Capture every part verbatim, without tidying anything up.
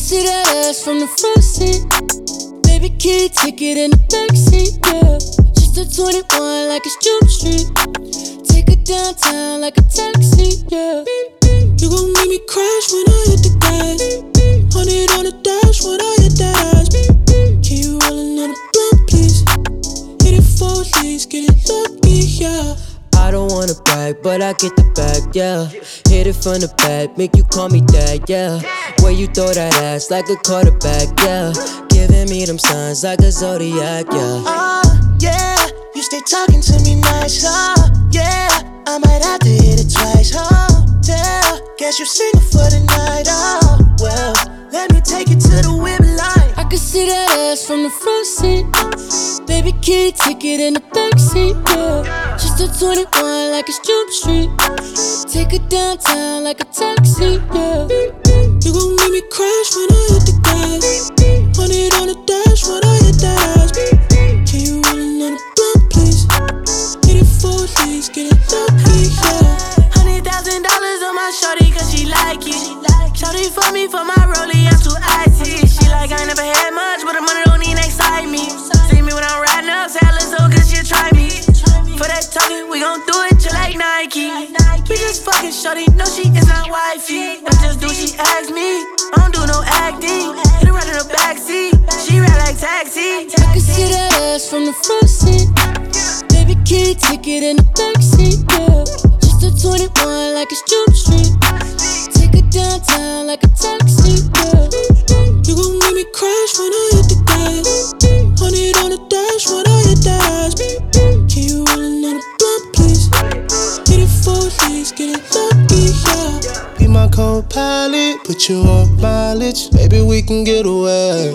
see that ass from the front seat. Baby, key, ticket in the backseat, yeah. Just a twenty-one like it's Jump Street. Take her downtown like a taxi, yeah. You gon' make me crash when I hit the gas. Hundred on the dash when I hit that ass. Can you roll another blunt, please? Hit it four leaves, get it lucky, yeah. I don't wanna brag, but I get the bag, yeah. Hit it from the back, make you call me dad, yeah. Where you throw that ass like a quarterback, yeah. Giving me them signs like a zodiac, yeah. Oh, yeah, you stay talking to me nice, oh, yeah. I might have to hit it twice, oh, tell. Guess you're single for the night, oh, well. Let me take you to the whip line. I can see that ass from the front seat. Baby, key, ticket in the backseat, yeah. Just a twenty-one like it's Jump Street. Take her downtown like a taxi, yeah. You gon' make me crash when I hit the gas. Hundred on the dash when I hit that ass. Can you roll another blunt, please? Hit it four leaves, get it lucky, yeah. Hundred thousand dollars on my shorty cause she like it. Shorty for me for my rollie, I'm too icy. She like I never had much, but the money don't even excite me. See me when I'm riding up, say I look so good, she'll try me. For that talking, we gon' do it just like Nike. We just fucking shorty, no she is not wifey. I just do she asks me, I don't do no acting. Hit her right in the backseat, she ride like taxi. I can see that ass from the front seat. Baby, key, ticket in the backseat, yeah. Just a twenty-one like it's Jump Street. Take her downtown like a taxi, yeah. You gon' make me crash when I hit the gas. Hundred on the dash when I hit that ass. Can you roll another blunt, please? Hit it four leaves, get it lucky, yeah. Be my co-pilot, put you on mileage. Maybe we can get away.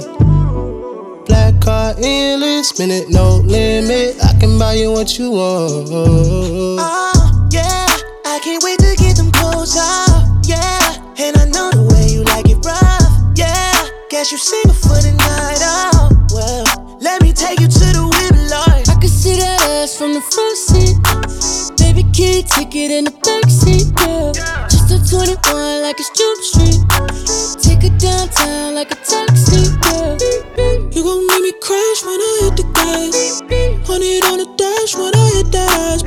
Black car endless, spin it no limit. I can buy you what you want. Oh, yeah, I can't wait to get them clothes off, yeah. And I know the way you like it rough, yeah. Guess you're single for the night, oh, well. Let me take you to the whip line. I can see that ass from the front seat. Baby, key, ticket in the backseat, yeah. Just a twenty-one like it's Jump Street. Take her downtown like a taxi, yeah. You gon' make me crash when I hit the gas. Hundred on the dash when I hit that ass.